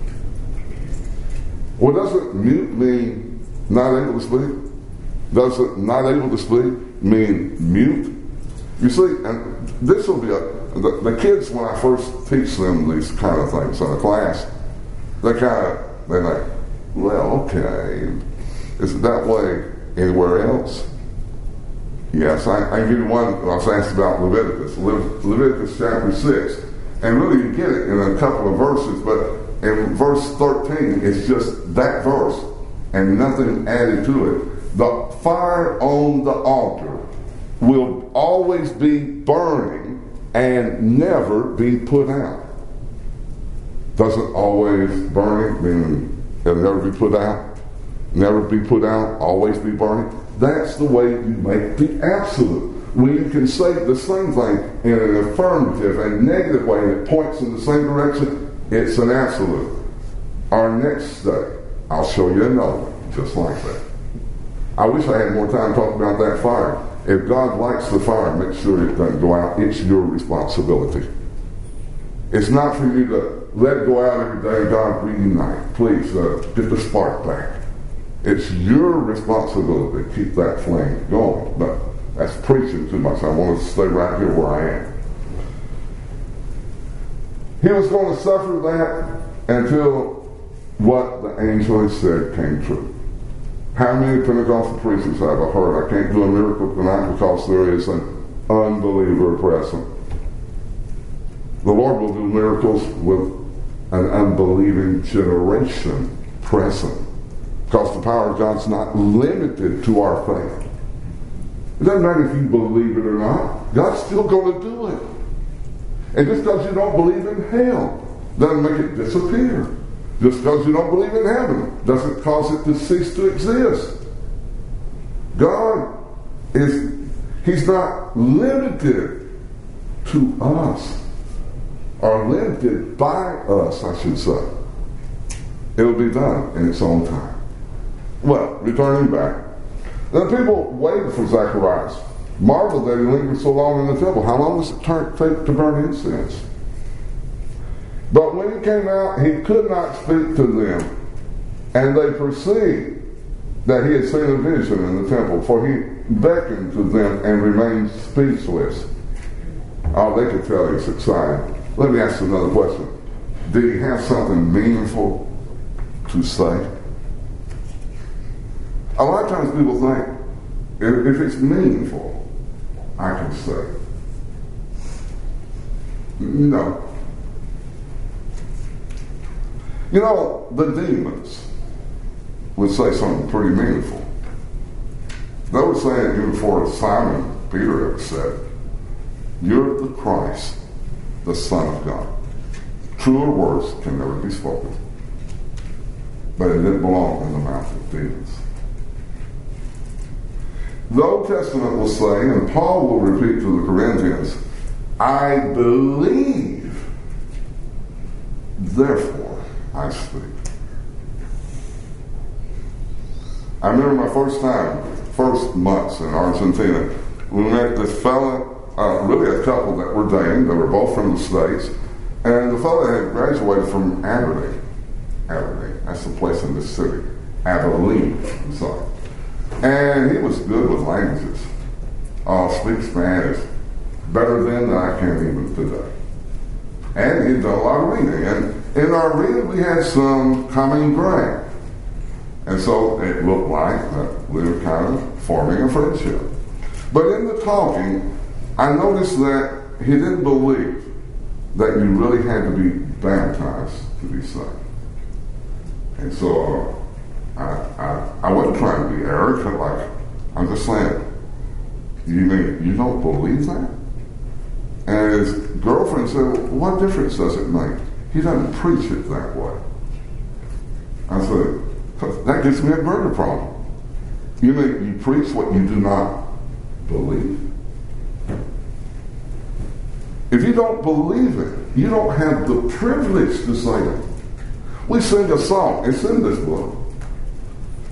Well, doesn't mute mean not able to speak? Doesn't not able to speak mean mute? You see, and this will be the kids, when I first teach them these kind of things in a class, they're like, well, okay, is it that way anywhere else? Yes, I give you one. I was asked about Leviticus. Leviticus chapter 6. And really you get it in a couple of verses, but in verse 13, it's just that verse and nothing added to it. The fire on the altar will always be burning and never be put out. Doesn't always burning mean it'll never be put out? Never be put out, always be burning? That's the way you make the absolute. When you can say the same thing in an affirmative and negative way and it points in the same direction, it's an absolute. Our next study, I'll show you another one just like that. I wish I had more time to talk about that fire. If God lights the fire, make sure it doesn't go out. It's your responsibility. It's not for you to let it go out every day. God, reunite. Please get the spark back. It's your responsibility to keep that flame going. But that's preaching too much. I want to stay right here where I am. He was going to suffer that until what the angel had said came true. How many Pentecostal preachers have I heard? I can't do a miracle tonight because there is an unbeliever present. The Lord will do miracles with an unbelieving generation present. Because the power of God's not limited to our faith. It doesn't matter if you believe it or not. God's still going to do it. And just because you don't believe in hell doesn't make it disappear. Just because you don't believe in heaven doesn't cause it to cease to exist. God He's not limited to us. Or limited by us, I should say. It will be done in its own time. Well, returning back. The people waited for Zacharias. Marveled that he lingered so long in the temple. How long does it take to burn incense? But when he came out, he could not speak to them. And they perceived that he had seen a vision in the temple, for he beckoned to them and remained speechless. Oh, they could tell he's excited. Let me ask you another question. Did he have something meaningful to say? A lot of times people think, if it's meaningful, I can say. No. You know, the demons would say something pretty meaningful. They would say it even before Simon Peter ever said, "You're the Christ, the Son of God." Truer words can never be spoken. But it didn't belong in the mouth of demons. The Old Testament will say, and Paul will repeat to the Corinthians, "I believe, therefore I speak." I remember my first months in Argentina. We met this fella, really a couple that were dating. They were both from the States. And the fella had graduated from Aberdeen. Aberdeen, that's the place in Mississippi. Abilene, I'm sorry. And he was good with languages. Speaks Spanish better than I can even today. And he'd done a lot of reading. And in our reading, we had some common ground. And so it looked like that we were kind of forming a friendship. But in the talking, I noticed that he didn't believe that you really had to be baptized to be saved. And so I wasn't trying to be arrogant, like, I'm just saying, you mean you don't believe that? And his girlfriend said, well, what difference does it make? He doesn't preach it that way. I said, that gives me a greater problem. You mean you preach what you do not believe? If you don't believe it, you don't have the privilege to say it. We sing a song. It's in this book.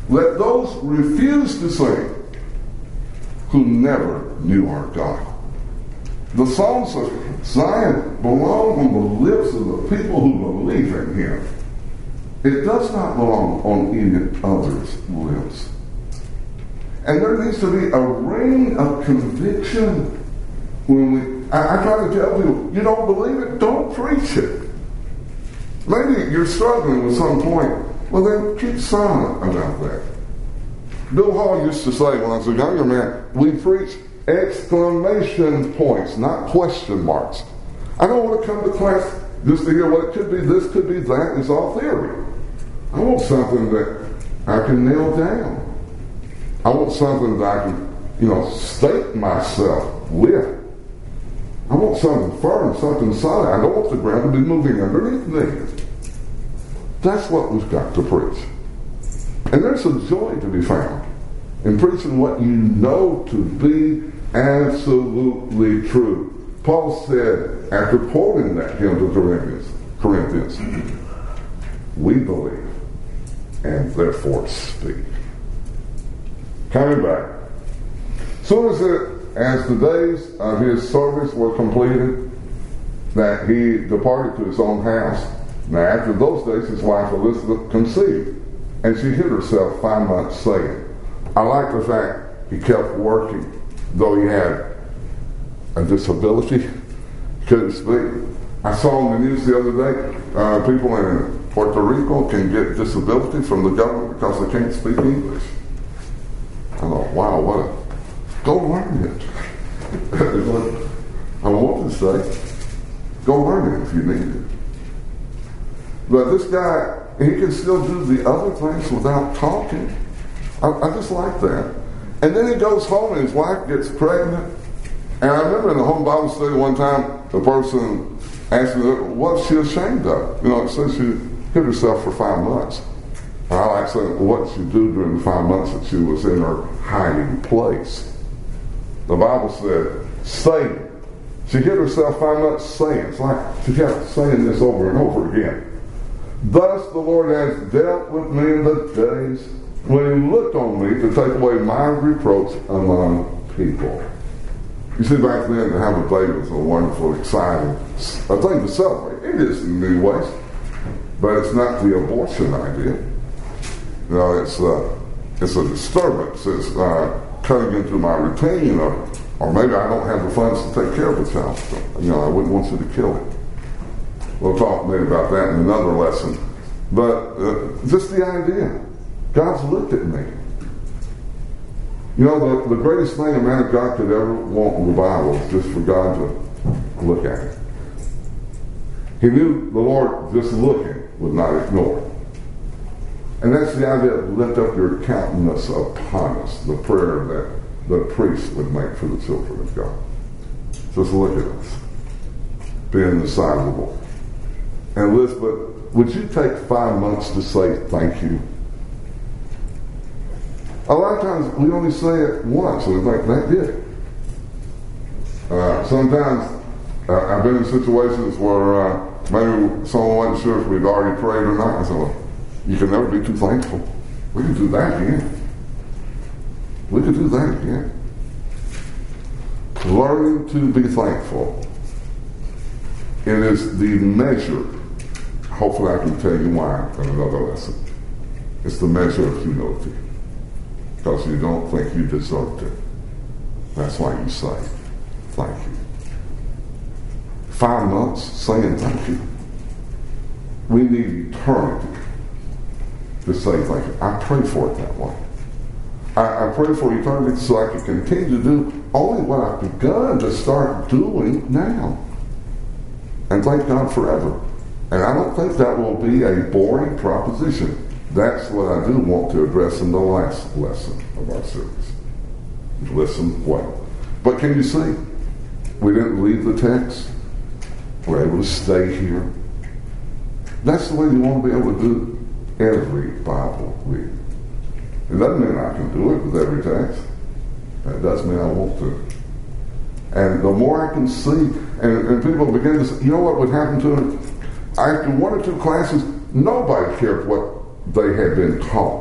Let those refuse to sing who never knew our God. The songs of Zion belong on the lips of the people who believe in Him. It does not belong on any other's lips. And there needs to be a ring of conviction when I try to tell people, you don't believe it, don't preach it. Maybe you're struggling with some point. Well, then keep silent about that. Bill Hall used to say when I was a younger man, we preach exclamation points, not question marks. I don't want to come to class just to hear what it could be, this could be, that. It's all theory. I want something that I can nail down. I want something that I can, stake myself with. I want something firm, something solid. I don't want the ground to be moving underneath me. That's what we've got to preach. And there's a joy to be found in preaching what you know to be absolutely true. Paul said, after quoting that hymn to Corinthians, we believe and therefore speak. Coming back. Soon as the days of his service were completed, that he departed to his own house. Now after those days, his wife Elizabeth conceived, and she hid herself 5 months, saying, I like the fact he kept working, though he had a disability, couldn't speak. I saw on the news the other day, people in Puerto Rico can get disability from the government because they can't speak English. I thought, wow, go learn it. I want to say, go learn it if you need it. But this guy, he can still do the other things without talking. I just like that. And then he goes home and his wife gets pregnant. And I remember in the home Bible study one time, the person asked me, what's she ashamed of? It says she hid herself for 5 months. And I like saying, what did she do during the 5 months that she was in her hiding place? The Bible said, saying. She hid herself 5 months saying. It's like she kept saying this over and over again. Thus the Lord has dealt with me in the days when he looked on me to take away my reproach among people. You see, back then to have a baby was a wonderful, exciting thing to celebrate. It is in many ways, but it's not the abortion idea. It's a disturbance. It's cutting into my routine, or maybe I don't have the funds to take care of the child. I wouldn't want you to kill it. We'll talk maybe about that in another lesson. But just the idea. God's looked at me. The greatest thing a man of God could ever want in the Bible is just for God to look at it. He knew the Lord just looking would not ignore it. And that's the idea of lift up your countenance upon us, the prayer that the priest would make for the children of God. Just look at us, being the sight of the Lord. And Elizabeth, would you take 5 months to say thank you? A lot of times we only say it once and we think that did it. Sometimes I've been in situations where maybe someone wasn't sure if we'd already prayed or not. I said, well, you can never be too thankful. We can do that again. We could do that again. Learning to be thankful. It is the measure. Hopefully I can tell you why in another lesson. It's the measure of humility. Because you don't think you deserved it. That's why you say thank you. 5 months saying thank you. We need eternity to say thank you. I pray for it that way. I pray for eternity so I can continue to do only what I've begun to start doing now. And thank God forever. And I don't think that will be a boring proposition. That's what I do want to address in the last lesson of our series. Listen well. But can you see? We didn't leave the text. We're able to stay here. That's the way you want to be able to do every Bible reading. It doesn't mean I can do it with every text. That does mean I want to. And the more I can see, and people begin to say, you know what would happen to them? After 1 or 2 classes, nobody cared what they had been taught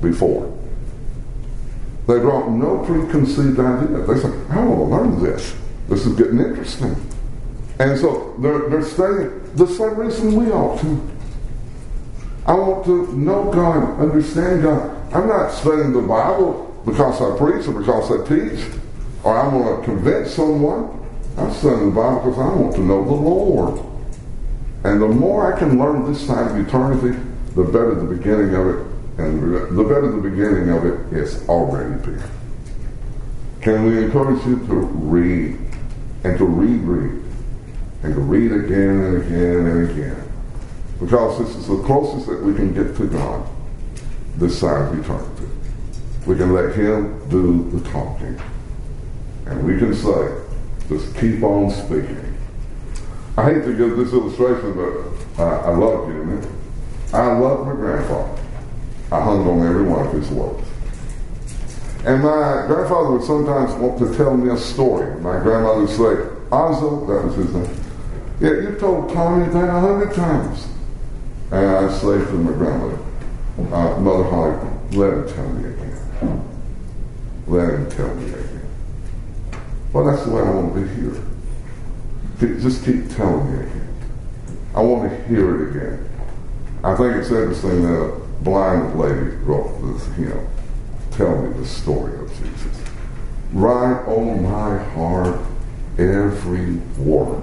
before. They brought no preconceived idea. They said, I want to learn this. This is getting interesting. And so they're studying the same reason we ought to. I want to know God, understand God. I'm not studying the Bible because I preach or because I teach, or I want to convince someone. I'm studying the Bible because I want to know the Lord. And the more I can learn this side of eternity, the better the beginning of it, and the better the beginning of it is already been. Can we encourage you to read, and to read, and to read again and again and again? Because this is the closest that we can get to God this side of eternity. We can let Him do the talking. And we can say, just keep on speaking. I hate to give this illustration, but I love giving it. I love my grandfather. I hung on every one of his words. And my grandfather would sometimes want to tell me a story. My grandmother would say, Ozzo, that was his name. Yeah, you told Tommy that 100 times. And I'd say to my grandmother, Mother Holly, let him tell me again. Let him tell me again. Well, that's the way I want to be here. Just keep telling me again. I want to hear it again. I think it's interesting that a blind lady wrote this hymn, Tell Me the Story of Jesus. Write on my heart every word.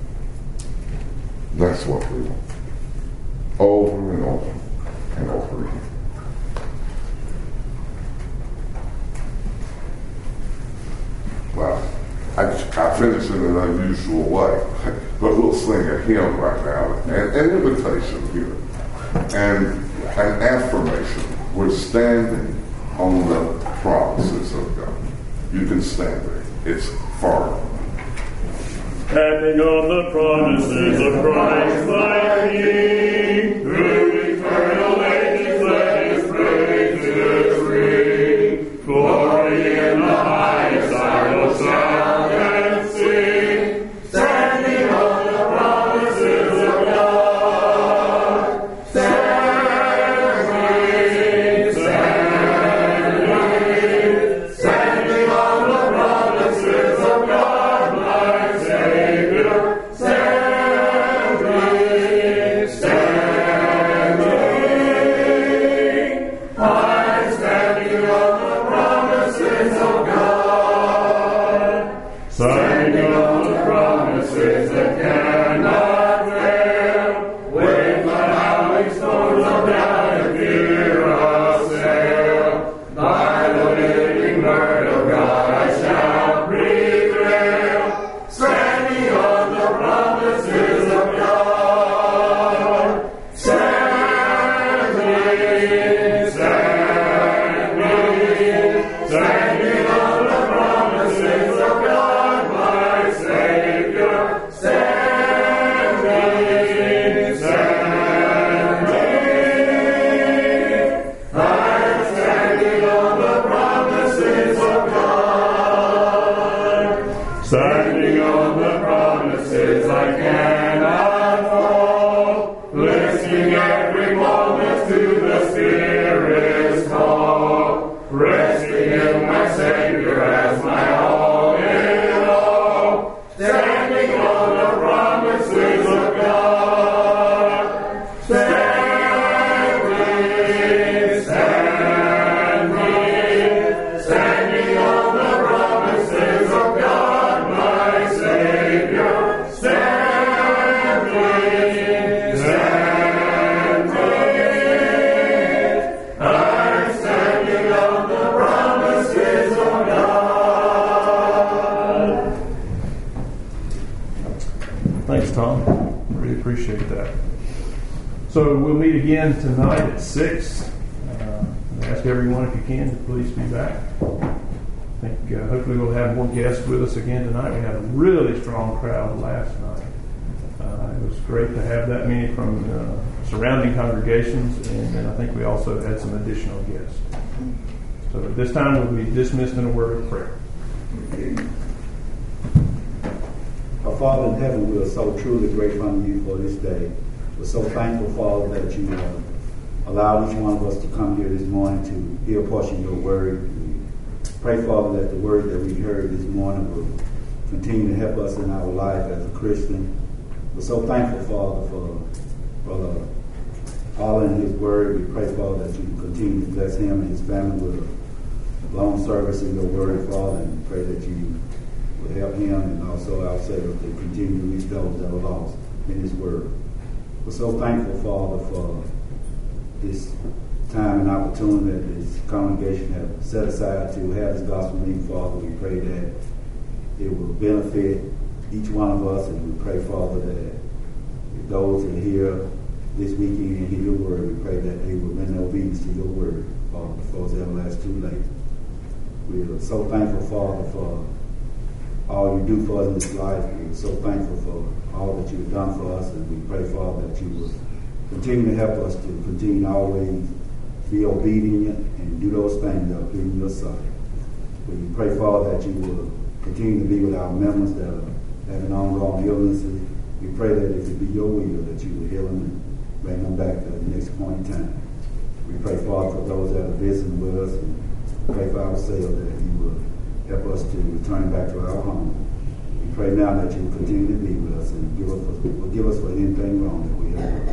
That's what we want. Over and over and over again. Well, I finish in an unusual way, but we'll sing a hymn right now, an invitation here, and an affirmation. We're standing on the promises of God. You can stand there. It's far. Standing on the promises of Christ my King, through eternal ages let His praises ring. Glory in the highest I will shout and sing. Standing on the promises of God. Standing on the promises of God, my Savior. Standing on the promises that cannot fail, when the howling storms of doubt and fear assail, by the living word of God I shall prevail. Standing on the promises of God, standing on the promises of God, my Savior, I'm standing on the promises of God. Standing on the promises I cannot fall, listening every moment to the Spirit's call, resting in my Savior as my all in all, standing on the promises of God, standing on the promises of God, my Savior, I'm standing on the promises of God. Thanks, Tom. Really appreciate that. So we'll meet again tonight at 6. I ask everyone, if you can, to please be back. I think hopefully we'll have more guests with us again tonight. We had a really strong crowd last night. It was great to have that many from surrounding congregations, and I think we also had some additional guests. So at this time we'll be dismissed in a word of prayer. Our Father in heaven, we are so truly grateful unto you for this day. We're so thankful, Father, that you allow each one of us to come here this morning to hear a portion of your word. We pray, Father, that the word that we heard this morning will continue to help us in our life as a Christian. We're so thankful, Father, for Brother Paul and his word. We pray, Father, that you continue to bless him and his family with a long service in your word, Father, and pray that you will help him and also ourselves to continue to reach those that are lost in his word. We're so thankful, Father, for this time and opportunity that this congregation has set aside to have this gospel meeting, Father. We pray that it will benefit each one of us, and we pray, Father, that if those that are here this weekend and hear your word, we pray that they will render obedience to your word, Father, before it's ever last too late. We are so thankful, Father, for all you do for us in this life. We're so thankful for all that you've done for us, and we pray, Father, that you will continue to help us to continue to always be obedient and do those things that are pleasing your sight. We pray, Father, that you will continue to be with our members that are having ongoing illnesses. We pray that if it be your will, that you will heal them and bring them back to the next point in time. We pray, Father, for those that are visiting with us, and pray for ourselves that you will help us to return back to our home. We pray now that you will continue to be with us and forgive us for anything wrong that we have